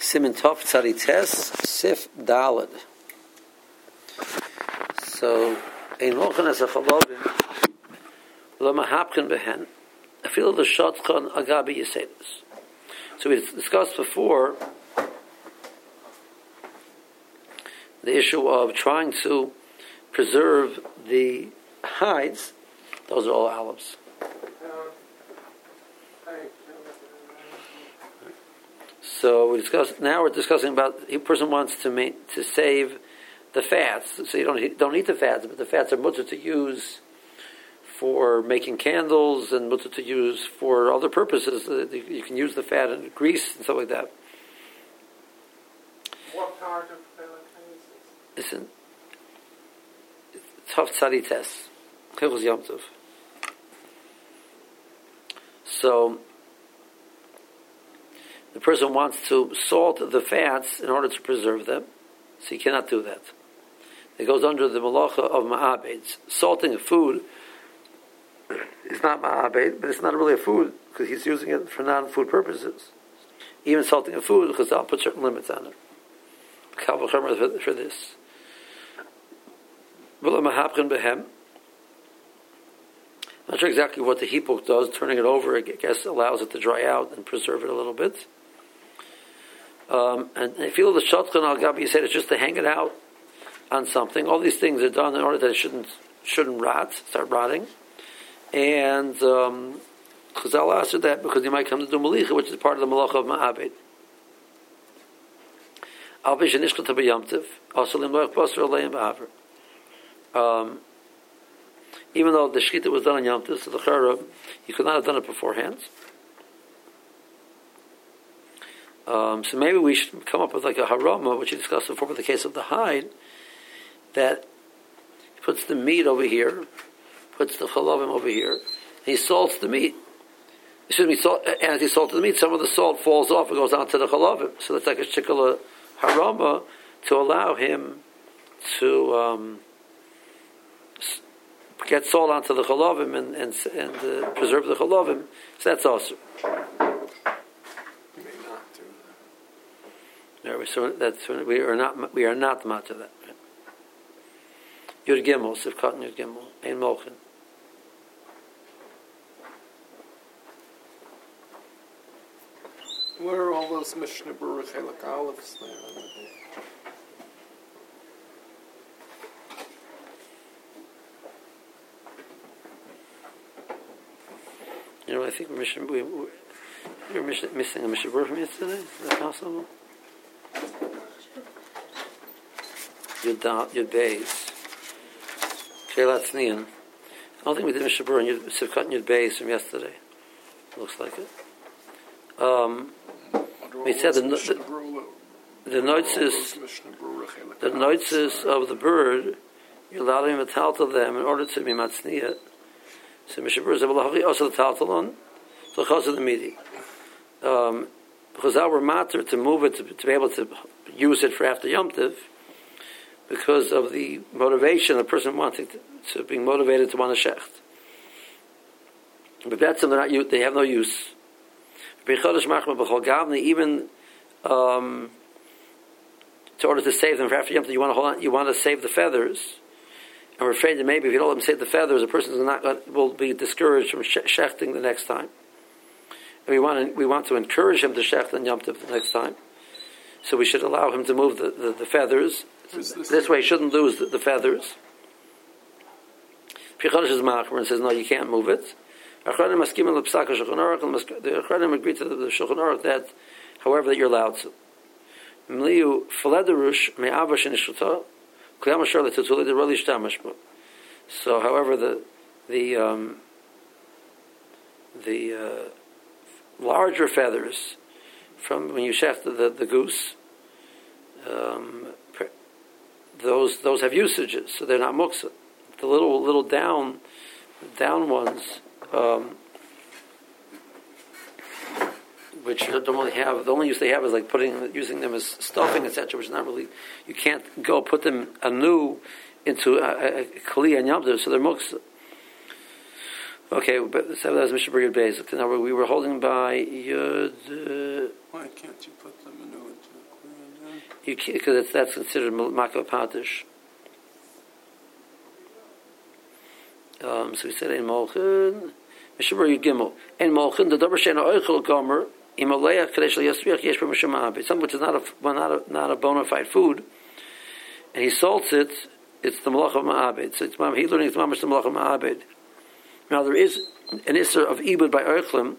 Siman Tov Tzadites Sif Dalad. So, ein Mochen as a Chalovim lo mahapchen behen. I feel the shotchan agabi yisedus. So we discussed before the issue of trying to preserve the hides. Those are all olives. So we discussed. Now we're discussing about a person wants to save the fats. So you don't eat the fats, but the fats are mutter to use for making candles and mutter to use for other purposes. You can use the fat in grease and stuff like that. What part of the Listen, tough tzadites. Hilchos Yom Tov. So the person wants to salt the fats in order to preserve them, so you cannot do that. It goes under the malacha of ma'abeds. Salting a food is not ma'abed, but it's not really a food because he's using it for non-food purposes. Even salting a food, because I'll put certain limits on it. Kal v'chomer for this. I'm not sure exactly what the hipuk does. Turning it over, I guess, allows it to dry out and preserve it a little bit. And if you the shotchan al gabi, you said it's just to hang it out on something. All these things are done in order that it shouldn't start rotting. And Chazal answered that because you might come to do malicha, which is part of the malacha of ma'abed. Al v'shenishchel to b'yamtiv, also limloach basar aleim b'haver. Even though the shechita was done on Yom Tov, so the charav, you could not have done it beforehand. So maybe we should come up with like a harama, which we discussed before with the case of the hide, that he puts the meat over here, puts the chalavim over here, and he salts the meat. As he salted the meat, some of the salt falls off and goes onto the chalavim. So that's like a shikala harama to allow him to get salt onto the chalavim and preserve the chalavim. So that's awesome. No, we are not matter that. Yud Gimel, Sivkat Yud Gimel, Ein Mochen. What are all those Mishnah Berurah Chelak olives there? You know, I think we're missing a Mishnah Berurah from yesterday. Is that possible? Yud Beis. Shelat Tzniyan. I don't think we did Mishnah Berurah and Sivkat Yud Beis from yesterday. Looks like it. We said the noitzes of the bird, you allow him to taltal them in order to be matzniyah. So Mishnah Berurah is also the taltalon, so because of the midi. Because our matter to move it to be able to use it for after Yom Tov, because of the motivation, the person wanting to being motivated to want a shecht. But that's them, they have no use. Even in order to save them for after Yom Tov, you want to save the feathers. And we're afraid that maybe if you don't let them save the feathers, the person will be discouraged from shechting the next time. And we want to encourage him to shecht on Yom Tov the next time. So we should allow him to move the feathers. This way he shouldn't lose the feathers. Pichodesh is machmer and says, no, you can't move it. The Achronim agreed to the Shulchan Aruch that, however, that you're allowed to. So, however, the larger feathers from when you shecht the goose, those have usages, so they're not muksa. The little down ones, which don't really have, the only use they have is like using them as stuffing, etc., which is not really, you can't go put them anew into a kli and Yom Tov, so they're muksa. Okay, but that was Mishnah Berurah Beis. Now we were holding by Yud. Why can't you put them anew into? You can't, because that's considered makav patish. So we said in Molchin, Mishabur Yud Gimel, in Molchin the davar she'ena oichel gomer imaleach kadesh liyasriach yesh b'mishum ma'abed. Something which is not a bona fide food, and he salts it. It's the malach of ma'abed. So he's learning it's mamash the malach of ma'abed. Now there is an isser of ibud by oichlim.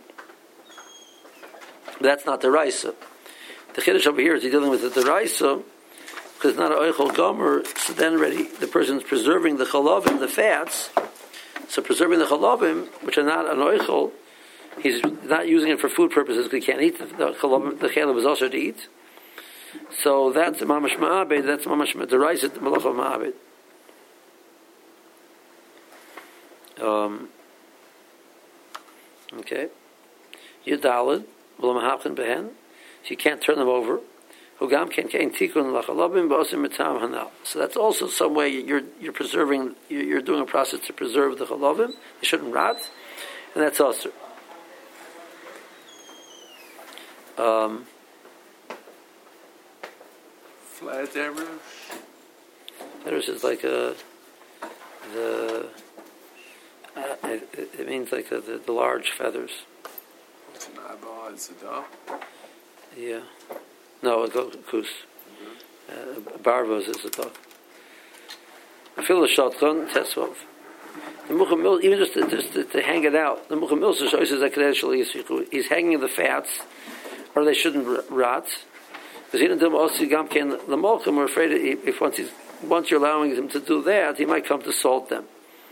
That's not the raisa. The chiddush over here is he's dealing with the deraisa because it's not an oichel gomer. So then already the person's preserving the chalavim, the fats. So preserving the chalavim, which are not an oichel, he's not using it for food purposes because he can't eat the chalavim. The chalav is also to eat. So that's mamash ma'abed. That's mamash deraisa malach of ma'abed. Okay. Yudalid, v'lamahachin behen. So you can't turn them over. Hugam ken kein tikun lachalabim ba'osim mitam hanal. So that's also some way you're preserving. You're doing a process to preserve the chalavim. They shouldn't rot, and that's also. Flat erush. Erush is like it means like the large feathers. It's an eyeball. It's a dog. Yeah. No, a goose. Barvos is a dog. I feel the shotgun, Tesvov. The Mucham Mil, even just to hang it out, the Mucham Mil shows that he's hanging the fats, or they shouldn't rot. Because he didn't do also Gamken the Molchim are afraid if once you're allowing him to do that, he might come to salt them.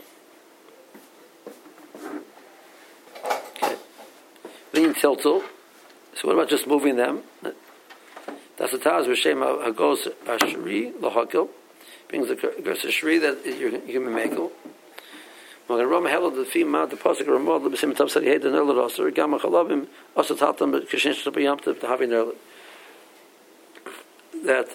Okay. Lean tiltal. So what about just moving them? That's the Taz B'Shem Hagos Ashri Lahakil brings the Gos Ashri that you can be makel. When Rama held the female the pasuk Ramad the B'Shem Tav said he had the nerle roster Gamma Chalavim also taught them Kishin to be yamtiv to having nerle. That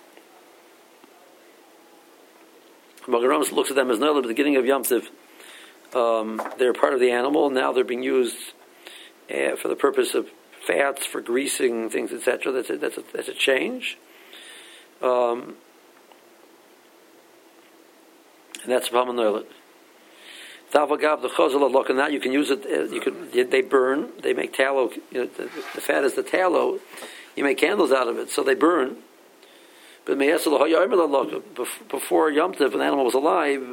Rama looks at them as nerle at the beginning of yamtiv. They're part of the animal. Now they're being used for the purpose of fats, for greasing things, etc. That's a change, and that's problem nerlet. Tavagav the chazal look, and now you can use it. They burn. They make tallow. The fat is the tallow. You make candles out of it, so they burn. But before Yom Tov, when the animal was alive,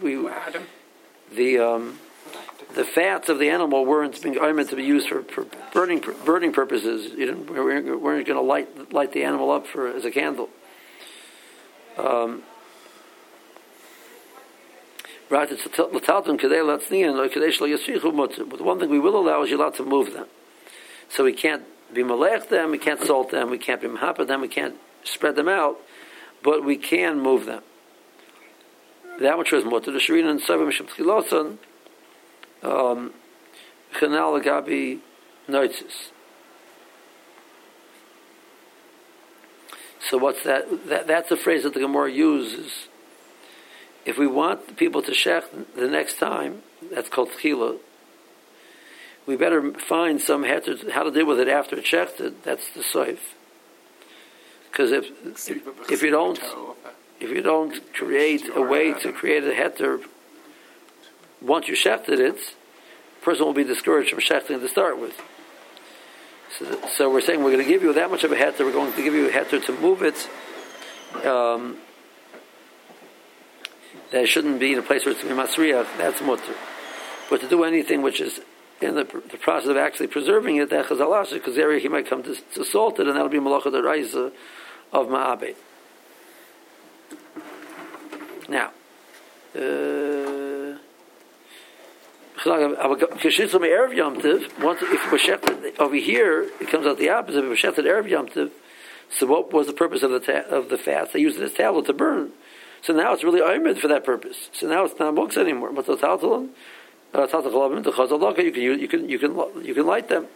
the fats of the animal weren't being meant to be used for burning purposes. We weren't going to light the animal up as a candle. Right? It's l'talton kadei latzniyan or kadei shlo yasrichu mutzah. But the one thing we will allow is you're allowed to move them. So we can't be malech them, we can't salt them, we can't be mahapa them, we can't spread them out, but we can move them. That which was mutzah. The shirina and savim mishum tchilosan. Chanal agabi noitzis. So what's that? That's a phrase that the Gemara uses. If we want people to shech the next time, that's called tchila. We better find some heter how to deal with it after it's shechted. That's the soif. Because if you don't create a way to create a heter. Once you shechted it, the person will be discouraged from shechting to start with. So we're saying we're going to give you that much of a heter. We're going to give you a heter to move it. That shouldn't be in a place where it's masriach. That's mutter. But to do anything which is in the process of actually preserving it, that chazalash, because there he might come to salt it, and that'll be malacha deraisa of ma'abed. Now. Once if we're shechted over here, it comes out the opposite. If we're shechted erev Yom Tov, so what was the purpose of the fats? They used it as tallow to burn. So now it's really oimid for that purpose. So now it's not muks anymore. But the taltalon, you can light them.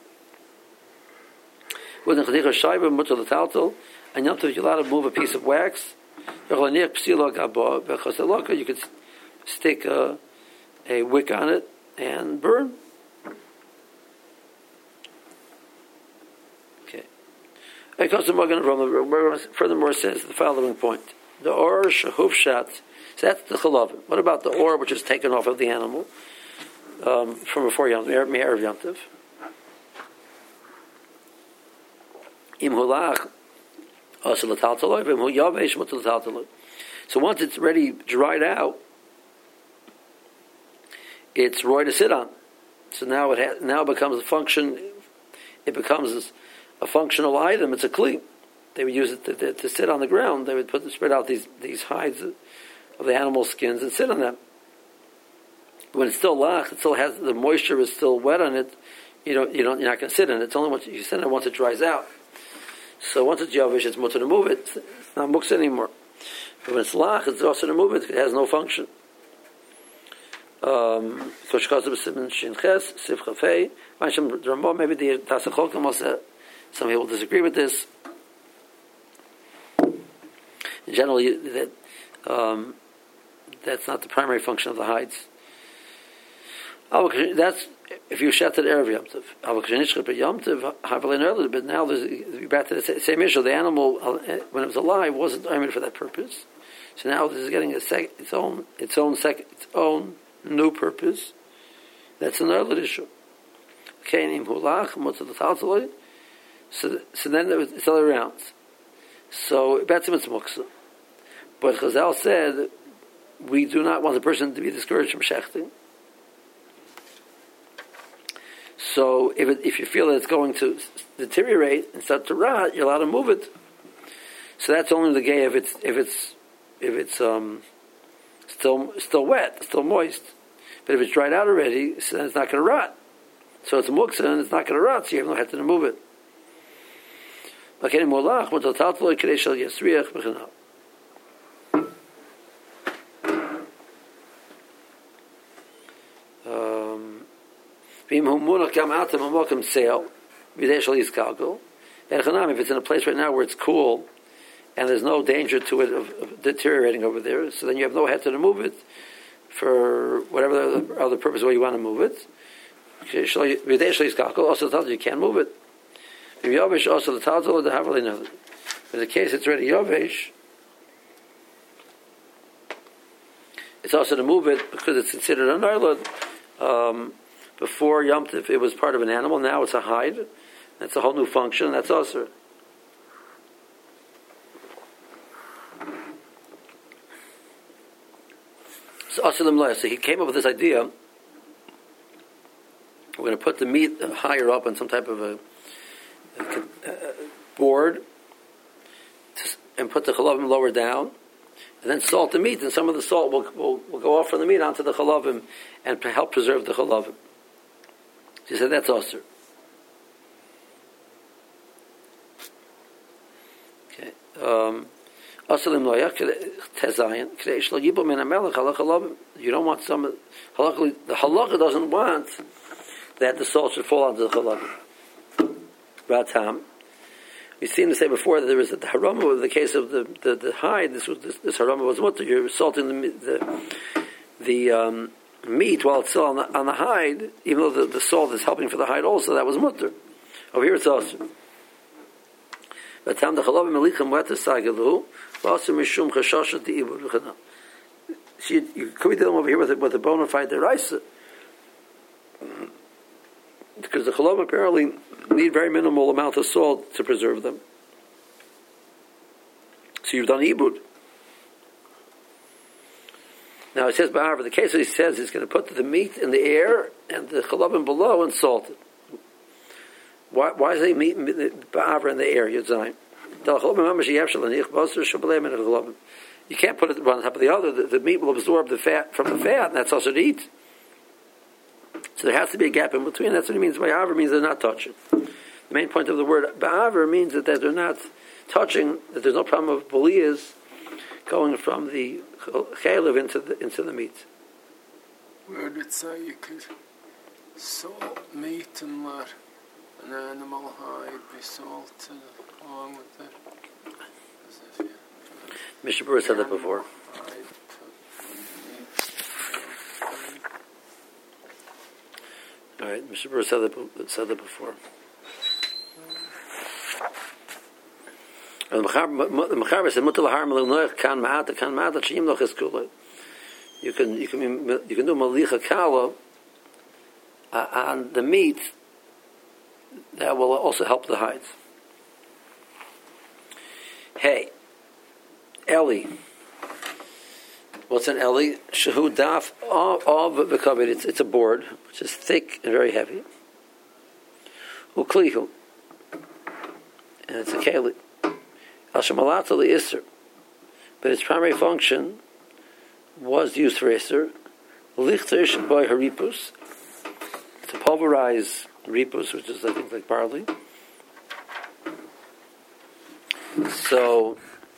With the chadicha shayba mutter the taltal, and Yom Tov you're allowed to move a piece of wax. You could stick a wick on it and burn. Okay. Furthermore, says the following point: the or shehufshat. So that's the chalavim. What about the or which is taken off of the animal from before Yom Me'erev Yom Tov? Im hulach asel l'taltaloi v'im hu yavesh mutal l'taltaloi. So once it's ready, dried out, it's roy to sit on. So now it becomes a function. It becomes a functional item. It's a kli. They would use it to sit on the ground. They would spread out these hides of the animal skins and sit on them. When it's still lach, it still has the moisture is still wet on it. You're not going to sit in it. It's only once you sit in it once it dries out. So once it's yavish, it's mutter to move it. It's not muksa anymore. But when it's lach, it's also to move it. It has no function. Maybe the Tasachokam also. Some people disagree with this. In general, that's not the primary function of the hides. That's if you shat at Erev Yom Tov. But now there's back to the same issue. The animal, when it was alive, wasn't armored for that purpose. So now this is getting its own new purpose. That's another issue. So then it's all around. So Betzim it's muksa. But Chazal said we do not want the person to be discouraged from shechting. So if you feel that it's going to deteriorate and start to rot, you're allowed to move it. So that's only the gay if it's still wet, still moist. But if it's dried out already, so then it's not going to rot. So it's a muksa and it's not going to rot, so you have no head to move it. If it's in a place right now where it's cool and there's no danger to it of deteriorating over there, so then you have no head to move it for whatever other purpose where you want to move it. Also, you can't move it. In the case it's ready Yovesh, it's also to move it because it's considered a narlud. Before Yom Tov, it was part of an animal. Now it's a hide. That's a whole new function. That's also. So he came up with this idea. We're going to put the meat higher up on some type of a board and put the chalavim lower down, and then salt the meat, and some of the salt will go off from the meat onto the chalavim and help preserve the chalavim. She said that's osir. Okay. You don't want some. The halacha doesn't want that the salt should fall onto the chalavim. Ratam. We've seen to say before that there was the harama in the case of the hide. This harama was mutter. You're salting the meat while it's still on the hide, even though the salt is helping for the hide also. That was mutter. Over here it's also. Ratam the chalavim melichem wet sagalu v'asim mishum chashashat di'ibur v'chana. You could be dealing over here with a bona fide deraisa, because the chalavim apparently need very minimal amount of salt to preserve them. So you've done ibud. Now it says Ba'avar, the case that he says he's going to put the meat in the air and the chalavim below and salt it. Why is the meat Ba'avar in the air? You can't put it one on top of the other. The meat will absorb the fat from the fat, and that's also to eat. So there has to be a gap in between. That's what it means. Ba'avar means they're not touching. The main point of the word Ba'avar means that they're not touching, that there's no problem of boliyas going from the chaylev into the meat. Where did it say you could salt meat and let an animal hide be salted along with it? As if you Mr. Brewer said that before. All right, Mr. Brewer said that before. And the Mechaber said mutal har melinoich kan ma'ata sheyim loches kulei. You can do malicha kala on the meat that will also help the hides. Hey, Eli. What's an Eli? Shahu daf of v'kaved. It's a board which is thick and very heavy. Uklihu, and it's a keli. Al shemalata li'isr, but its primary function was used for isr. Lichterish by haripus, to pulverize ripus, which is I think like barley. So,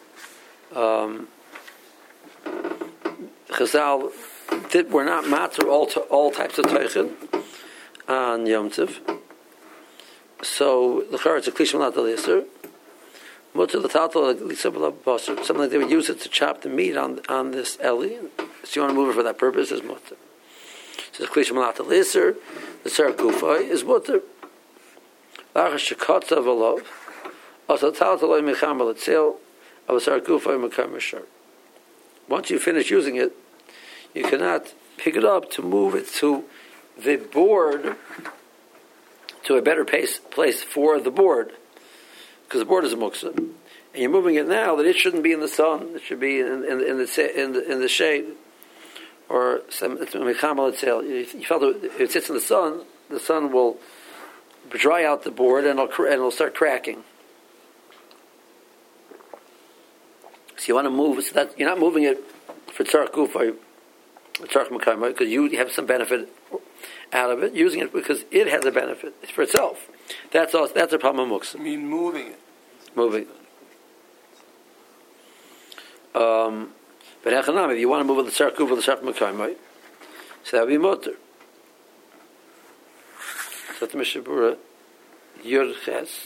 Chazal were not matzah all types of teichen on Yom Tov. So the char it's a klishim not the liser. Mutter the tatal something like they would use it to chop the meat on this eli. So you want to move it for that purpose is mutter. So the klishim not the liser. The sar kufa is mutter. Lachas shekatza v'lov. Also tatal loy mechamal etzel. Of sar kufa mekam shar. Once you finish using it, you cannot pick it up to move it to the board, to a better place for the board, because the board is a muksa, and you're moving it now that it shouldn't be in the sun; it should be in the shade, or some mechamal itself. You felt that if it sits in the sun will dry out the board and it'll start cracking. So you want to move so that you're not moving it for tzarech gufa, tzarech mekayma, because you have some benefit out of it. Using it because it has a benefit. It's for itself. That's a problem of muksa. I mean, moving it. Moving. But hechanam, if you want to move it the tzarech gufa, the tzarech mekayma, so that would be mutter. So the Mishabura Yud Ches.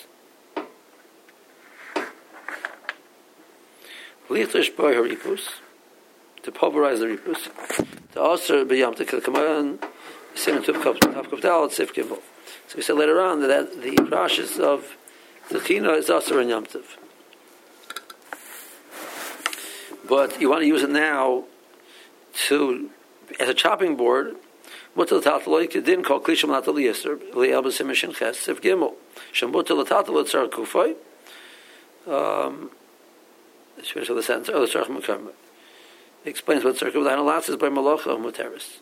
Lichterish by haripus, to pulverize the ripus. To also be yom to come on, send to cup dalet sif gimel. So we said later on that the rashes of the china is also in yom tov. But you want to use it now as a chopping board. Mutal tataloy didn't call klishim natali yeser li'el b'simishin ches sif gimel. Shemutal tataloy tzar kufay. Finish the sentence. It explains what circle with analysis is by malacha or muteris.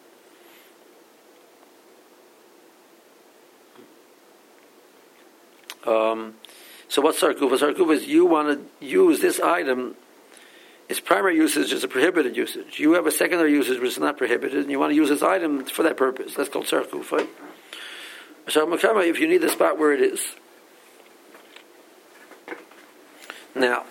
So what's sarkuva? Sarkuva is you want to use this item. Its primary usage is a prohibited usage. You have a secondary usage which is not prohibited, and you want to use this item for that purpose. That's called sarkuva. If you need the spot where it is. Now,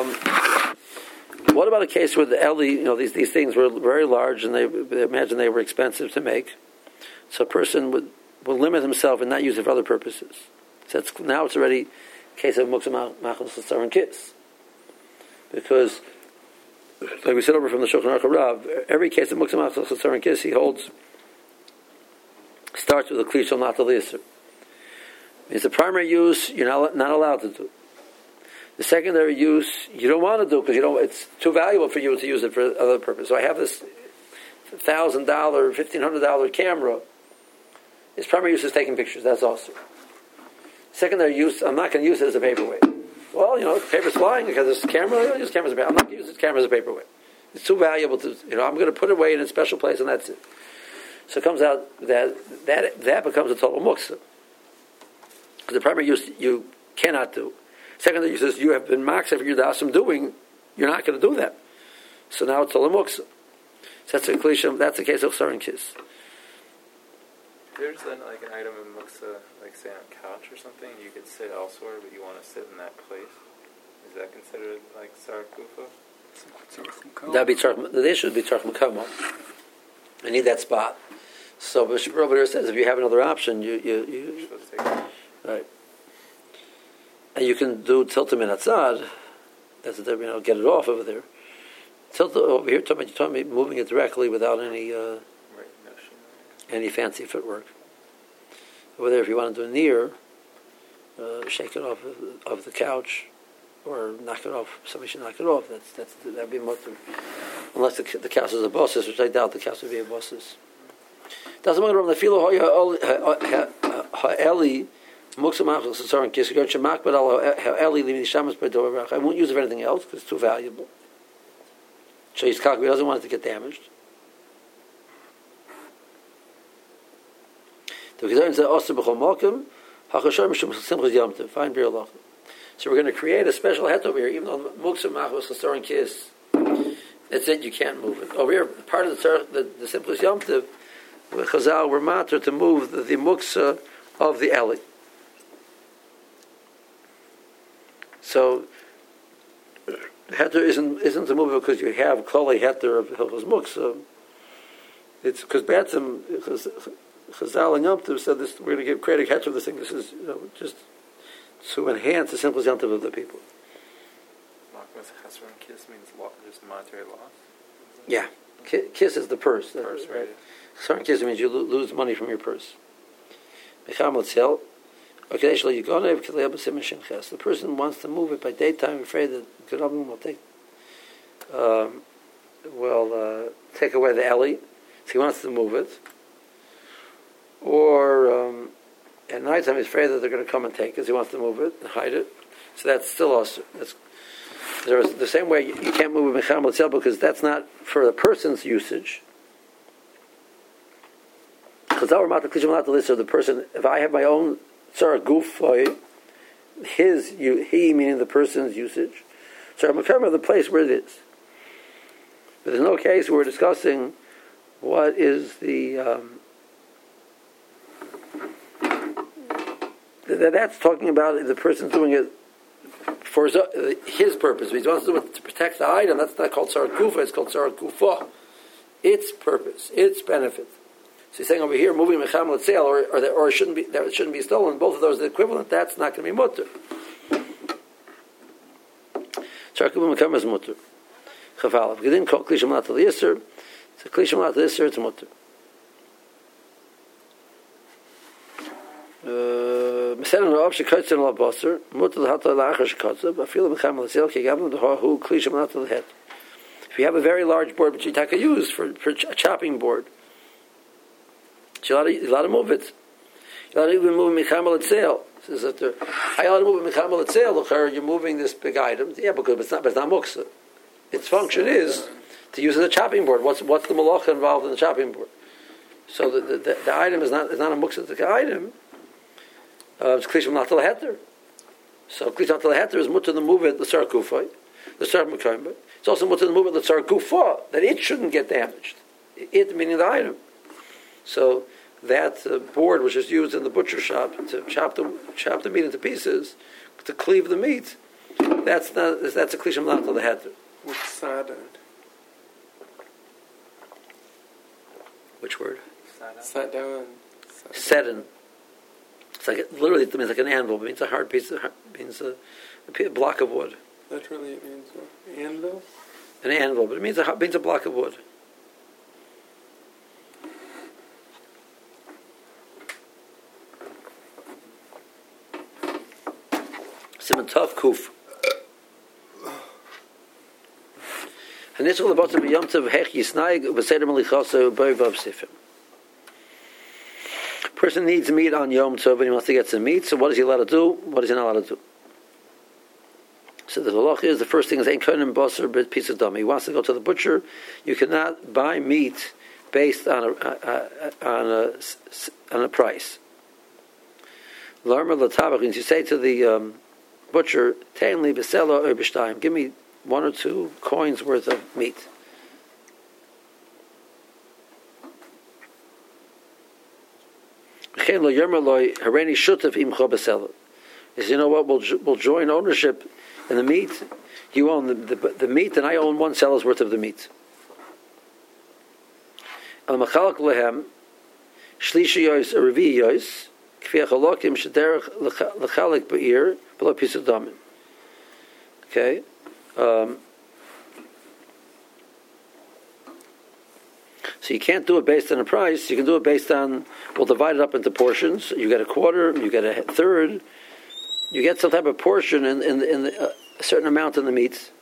what about a case where the Eli, these things were very large and they imagine they were expensive to make, so a person will limit himself and not use it for other purposes. So now it's already a case of muksa machos l'tzar and kiss, because like we said over from the Shulchan Aruch Rav, every case of muksa machos l'tzar and kiss he holds starts with a klishon natal yisr. It's the primary use you're not allowed to do. The secondary use you don't want to do because it's too valuable for you to use it for other purpose. So I have this $1,000, $1,500 camera. Its primary use is taking pictures. That's awesome. Secondary use, I'm not going to use it as a paperweight. Well, paper's flying because this camera. I don't use cameras as a paperweight. I'm not going to use this camera as a paperweight. It's too valuable to. I'm going to put it away in a special place, and that's it. So it comes out that becomes a total muksa. Because the primary use you cannot do. Secondary use you have been maksa for your dasim doing. You're not going to do that. So now it's total muksa. So that's a cliche. That's the case of sar and kiss. There's then like an item in muksa, like say on a couch or something, you could sit elsewhere, but you want to sit in that place. Is that considered like sar kufa? That'd be the issue would be tzarech mekamo. I need that spot. So Bishop Robert says if you have another option, you right, and you can do tilta min atzad. That's get it off over there. Tilta over here. You're talking about moving it directly without any fancy footwork. Over there, if you want to do near, shake it off of the couch, or knock it off. Somebody should knock it off. That'd be mutter. Unless the castle is a bosses, which I doubt the castle would be a bosses. Doesn't matter on the filo ha'eli muksa machos sasaran kis got shemak but ha'eli limit shamas bedorach. I won't use it for anything else because it's too valuable. So he doesn't want it to get damaged. Fine, so we're going to create a special het over here, even though muksa machos sasaran kis. That's it. You can't move it over here. Part of the simplest yom tov. Chazal were matter to move the muksa of the eli. So heter isn't to move it because you have koli heter of hilchos muksa. It's because Batzim Chazal and Yom Tov said this. We're going to create a heter of this thing. This is just to enhance the simplest yom tov of the people. Kiss means just monetary loss. Yeah, kiss is the purse. Purse, right? Certain kiss means you lose money from your purse. The person wants to move it by daytime, afraid that Gerabim will take away the eli, so he wants to move it. Or at nighttime, he's afraid that they're going to come and take it, so he wants to move it and hide it. So that's still also there's the same way you can't move a mecham l'tzel because that's not for the person's usage. Because the person, if I have my own tzara guf, he meaning the person's usage, so I'm of the place where it is. But there's no case where we're discussing what is that's talking about the person's doing it for his purpose. He wants to do it to protect the item. That's not called tzara gufa. It's called tzara gufa. Its purpose, its benefit. So he's saying over here, moving mecham l'tzeil, or it shouldn't be stolen. Both of those are the equivalent. That's not going to be mutter. Tzara gufa mecham is mutter. Chafalav. Gedin kol kli shemlat l'yisser. It's a kli shemlat l'yisser. It's mutter. If you have a very large board which you take a use for a chopping board, you're allowed to move it. You're allowed to even move mecham l'tzeil. Says that I allowed to move mecham l'tzeil. You're moving this big item. Yeah, because it's not muksa. Its function is to use it as a chopping board. What's the malacha involved in the chopping board? So the item is not a muksa item. It's klishim not heter. So klishim not heter is mutter to move it the tzara gufa, the tzara mekayim. It's also mutter to move it the tzara gufa, that it shouldn't get damaged. It meaning the item. So that board which is used in the butcher shop to chop the meat into pieces, to cleave the meat, that's a klishim not heter. What's sadad? Which word? Sadad. Sedin. It's like literally it means like an anvil. It means a hard piece. It means a block of wood. Literally, it means anvil. An anvil, but it means a block of wood. Simon Tov Kuf. Hanishal lebatzim b'yom tov hech yisnaig v'seder melichaso b'ovav sifim. Person needs meat on Yom Tov and he wants to get some meat, so what is he allowed to do? What is he not allowed to do? So the halach is, the first thing is ain't kohen basar but piece of dummy. He wants to go to the butcher. You cannot buy meat based on a price. Larma l'tabach means you say to the butcher, "Tein li b'sela or b'shtayim." Give me 1 or 2 coins worth of meat. Is you know what? We'll join ownership in the meat. You own the meat, and I own 1 seller's worth of the meat. Al machalak lehem shlishi yos or revi yos k'fi achalokim shederach lechalik ba'ir below piece of damin. Okay. So you can't do it based on a price. You can do it based on, we'll divide it up into portions. You get a quarter, you get a third. You get some type of portion in a certain amount of the meats.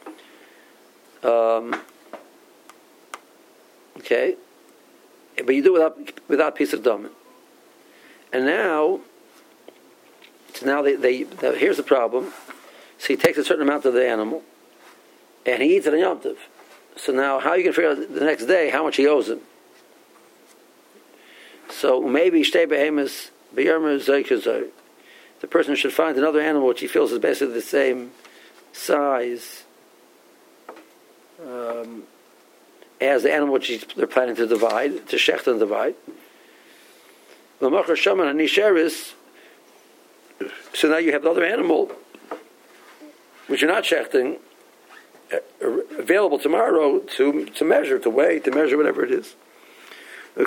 Okay, but you do it without piece of domin. And now, here's the problem. So he takes a certain amount of the animal, and he eats it on Yom Tov. So now, how you can figure out the next day how much he owes him? So maybe shtei behemoths b'yarmer zoykazor. The person should find another animal which he feels is basically the same size as the animal which they're planning to divide, to shecht and divide. So now you have the other animal which you're not shechting available tomorrow to measure, to weigh, to measure whatever it is. So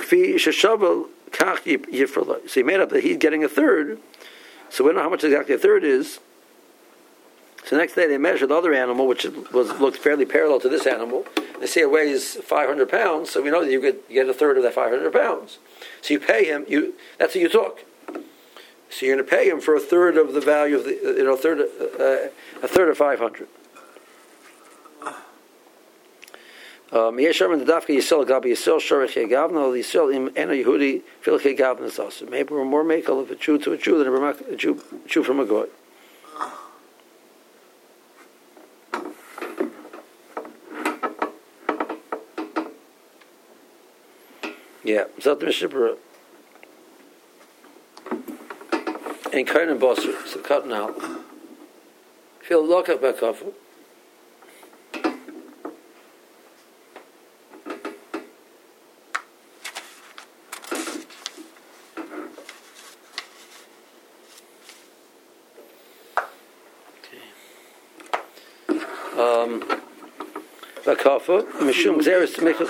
he made up that he's getting a third. So we don't know how much exactly a third is. So next day they measure the other animal, which looked fairly parallel to this animal. They say it weighs 500 pounds, so we know that you get a third of that 500 pounds. So you pay him. That's what you took. So you're going to pay him for a third of the value of the, a third of 500. Maybe we're more makel of a Jew to a Jew than a Jew from a goy. Yeah, Zat Mishibra and Kainan Bosser, so cutting out. Feel lock up back off. Bakafa, Mishum Zeres to make a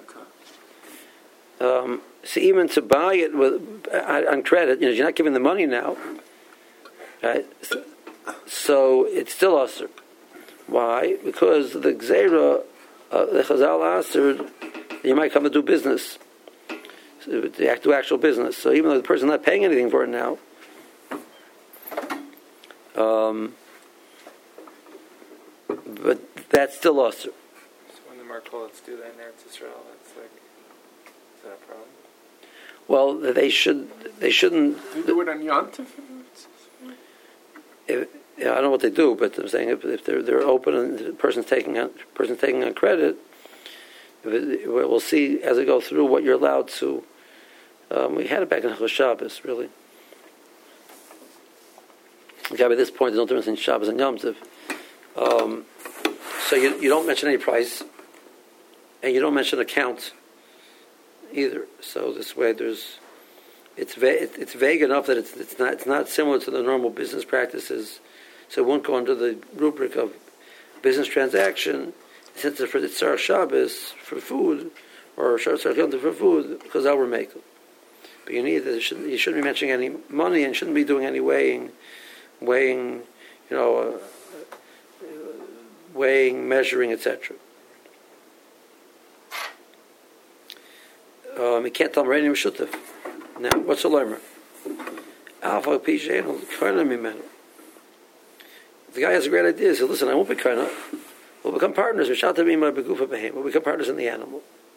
so even to buy it on credit, you're not giving the money now, right? So it's still usher. Why? Because the Gzeira, the Chazal answered, you might come to do business, to do actual business. So even though the person's not paying anything for it now, but that's still usher. So when the Markolites do that in Eretz Yisrael, that's like, is that a problem? Well, they shouldn't. They do it on Yom Tov? I don't know what they do, but I'm saying if they're open and the person's taking on credit, we'll see as we go through what you're allowed to. We had it back in Hilchos Shabbos, really. Okay, by this point, there's no difference in Shabbos and Yom Tov. So you don't mention any price, and you don't mention account either. So this way, it's vague enough that it's not similar to the normal business practices. So it won't go under the rubric of business transaction, since it's for the Tzar Shabbos for food, or Shar Tzar Yom Tov for food, because that were makel. But you shouldn't be mentioning any money, and shouldn't be doing any weighing, measuring, etc. You can't tell him right in Meshutav. Now, what's a learner? Alpha Pijan, the guy has a great idea. He says, listen, I won't be kind. We'll become partners. We'll become partners in the animal.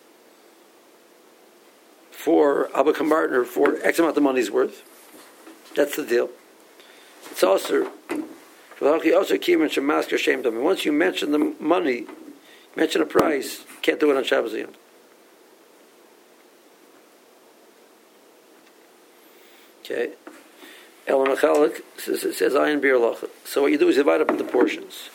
I'll become partner for X amount of money's worth. That's the deal. It's also once you mention the money, mention a price, you can't do it on Shabbos Yom. Okay. Elam Achalik says ayin bir locha. So what you do is divide up into portions.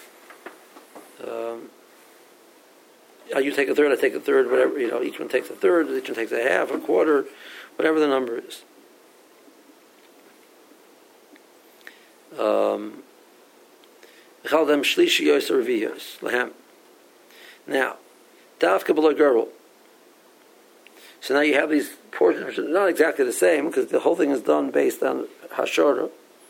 You take a third, I take a third, whatever, each one takes a third, each one takes a half, a quarter, whatever the number is. Now, dafka below girdle. So now you have these portions which are not exactly the same because the whole thing is done based on hashara.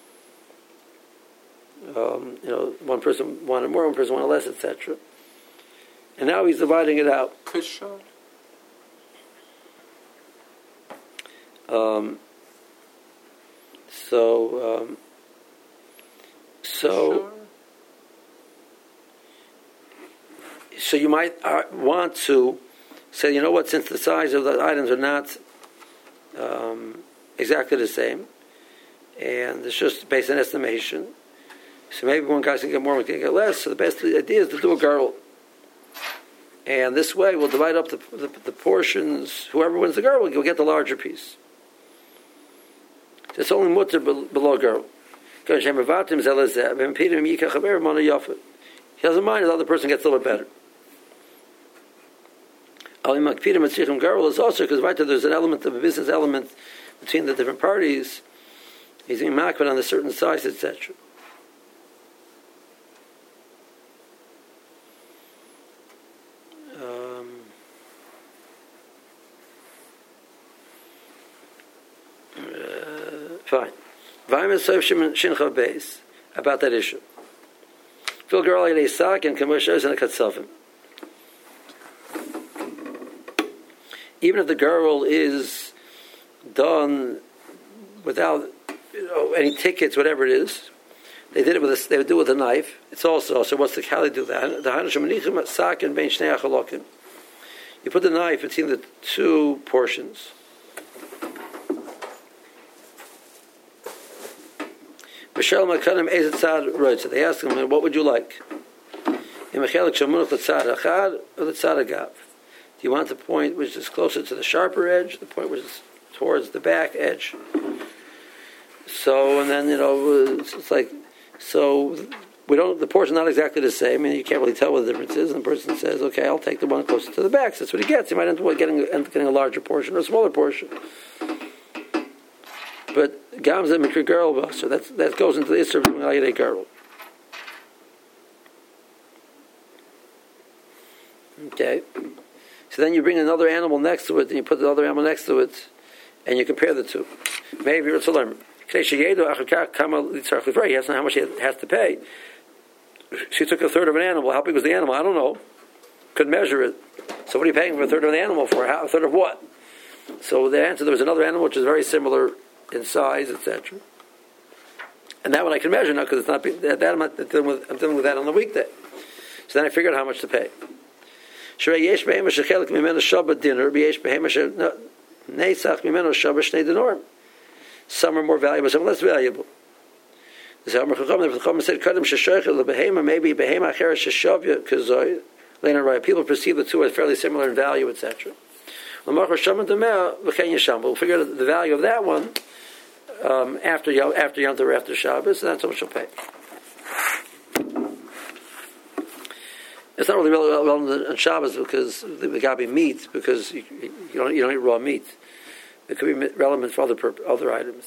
One person wanted more, one person wanted less, etc. And now he's dividing it out. Kishar. So you might want to say, you know what, since the size of the items are not exactly the same, and it's just based on estimation, so maybe one guy's going to get more, one can get less, so the best idea is to do a girdle. And this way we'll divide up the portions. Whoever wins the girdle will get the larger piece. It's only mutter below girdle. He doesn't mind if the other person gets a little bit better. Girdle is also because there's an element of a business element between the different parties. He's being makbid on a certain size, etc. Fine. About that issue. Phil girl a sock and commercials and a katsavim. Even if the girdle is done without any tickets, whatever it is, they did it with they would do it with a knife. It's also so. What's how they do that? The sock and bein shnei achalokim. You put the knife between the two portions. So they ask him, what would you like? Do you want the point which is closer to the sharper edge, the point which is towards the back edge? So, and then, it's like, so the portion's not exactly the same, and you can't really tell what the difference is, and the person says, okay, I'll take the one closer to the back. So that's what he gets. He might end up getting a larger portion or a smaller portion. But Gamza Mikri Girl, so that goes into the Isser of the Girl. Okay. So then you bring another animal next to it, and you put the other animal next to it, and you compare the two. Maybe you're to learn. He has to know how much he has to pay. She took a third of an animal. How big was the animal? I don't know. Couldn't measure it. So what are you paying for a third of the animal for? A third of what? So the answer, there was another animal which is very similar in size, etc. And that one I can measure now because it's not that I'm dealing with that on the weekday. So then I figured out how much to pay. Some are more valuable, some are less valuable. Maybe people perceive the two as fairly similar in value, etc. We'll figure out the value of that one after Yom Tov or after Shabbos, and that's how much you'll pay. It's not really relevant on Shabbos because the got to be meat, because you don't eat raw meat. It could be relevant for other items.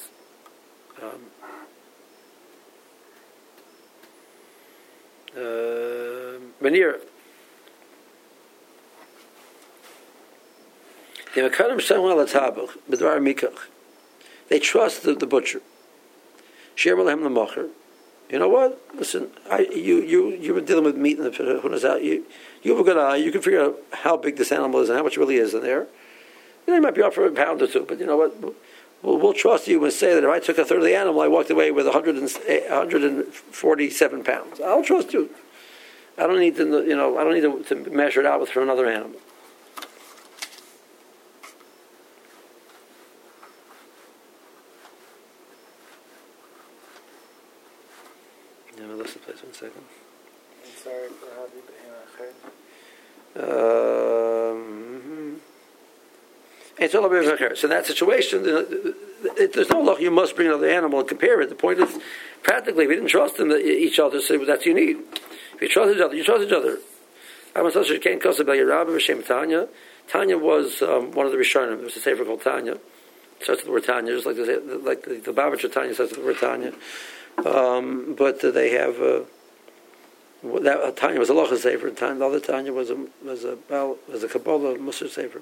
Manir. They trust the butcher. You know what? Listen, you've been dealing with meat in the Hunazat. You have a good eye. You can figure out how big this animal is and how much really is in there. You might be off for a pound or two, but you know what? We'll trust you and say that if I took a third of the animal, I walked away with 147 pounds. I'll trust you. I don't need to, I don't need to measure it out for another animal. Listen, please, 1 second. I'm sorry for having So in that situation, there's no law. You must bring another animal and compare it. The point is, practically, if you didn't trust them, each other, so that's you need. If you trust each other, you trust each other. Tanya was one of the Rishonim. There was a sefer called Tanya. It starts with the word Tanya, just like the Babich Tanya starts with the word Tanya. But they have that Tanya was a Locha sefer. The other Tanya was a Kabbalah Musar sefer.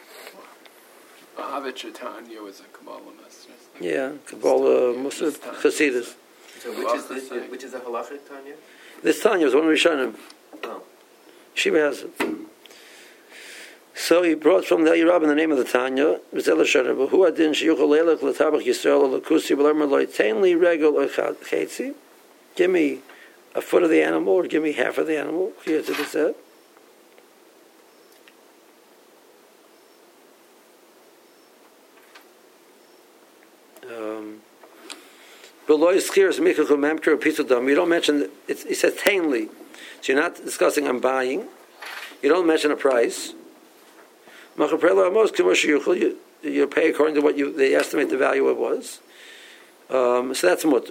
Babich Tanya was a Kabbalah Musar. Yeah, Kabbalah Musar Chasidus. So which is the halachic Tanya? This Tanya was one of Rishonim. Oh. Shiva has it. So he brought from the Yerab in the name of the Tanya. Give me a foot of the animal, or give me half of the animal. Here to the set. Below Skirs Mikhachu Memker Pisudam. You don't mention it says tainly. So you're not discussing I'm buying. You don't mention a price. Machaprela Amos Commercial you pay according to what they estimate the value it was. So that's mutter.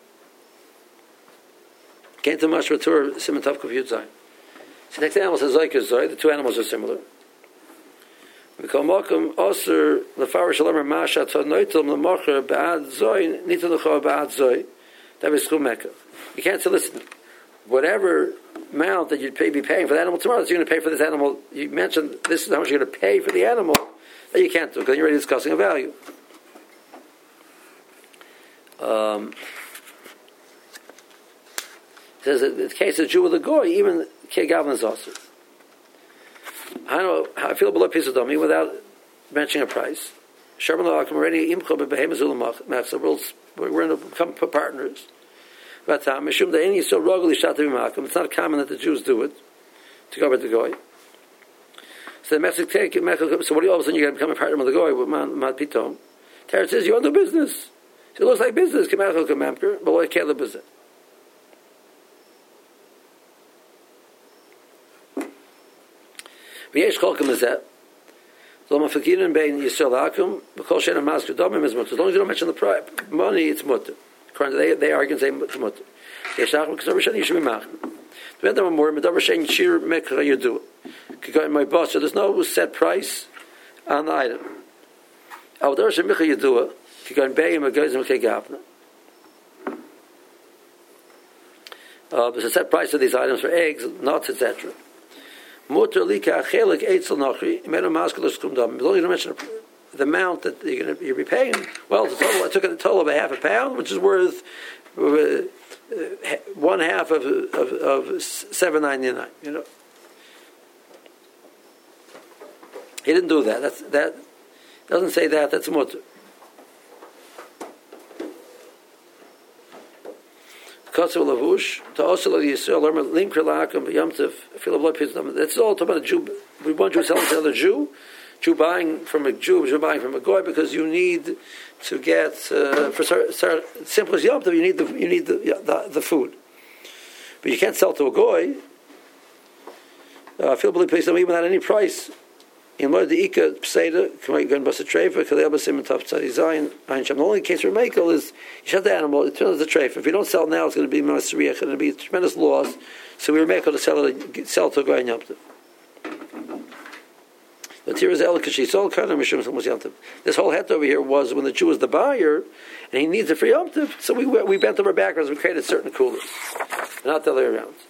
Came to Mashratur Simentav Kufyut Zayin. So next animal says Zoyka Zoy. The two animals are similar. We call Malkum Osir Lefarish Alamer Masha Tzadnoitum Lamocher Ba'ad Zoy Nita Lecha Ba'ad Zoy. That was Schum Mecca. You can't say, listen, whatever amount that you'd be paying for the animal tomorrow, that you're going to pay for this animal. You mentioned this is how much you're going to pay for the animal. That you can't do because you're already discussing a value. It says that in the case of Jew with a goy, even Kegavin is also. I know how I feel below piece of dummy without mentioning a price. We're in to become partners. It's not common that the Jews do it to cover the goy. So the Mexican take so what do you all of a sudden you're going to become a partner with the goy with Mat Pitom? Teretz says you want to do business. So it looks like business. But what can't live business? V'yesh kolkim is that. Lo mafakirin bein Yisrael hakum b'kol she'ena masker domim is mutter. As long as you don't mention the price, money, it's mutter. According to they argue and say it's mutter. Yesh hakum because every sheni you should be machim. Depending on more, but every sheni shir mekra you do. Could go in my boss. So there's no set price on the item. Avdar shemicha you do it. Could go in bayim a goyim kegavna. There's a set price of these items for eggs, nuts, etc. Mutter lika chelik eitzel nachri menu maskulus kumdam. As long as you don't mention the amount that you're be paying. Well, the total, I took a total of half a pound, which is worth 1/2 of $7.99. You know, he didn't do that. That doesn't say that. That's mutter. That's all talking about a Jew. One Jew selling to another Jew, Jew buying from a Jew buying from a goy, because you need to get for simple as Yom Tov, you need the food, but you can't sell to a goy. Feel believe please even without any price. In Lord the Ika Pseda, the only case for Michael is you shut the animal, it turns the treif. If you don't sell it now, it's going to be Masriach, and it'll be a tremendous loss. So we were making to sell to a guy in Yom Tov. But here is El Kashi, sold kind of Mishum Yom Tov. This whole het over here was when the Jew was the buyer, and he needs it for Yom Tov, so we bent over backwards, we created certain coolers. Not the other way around.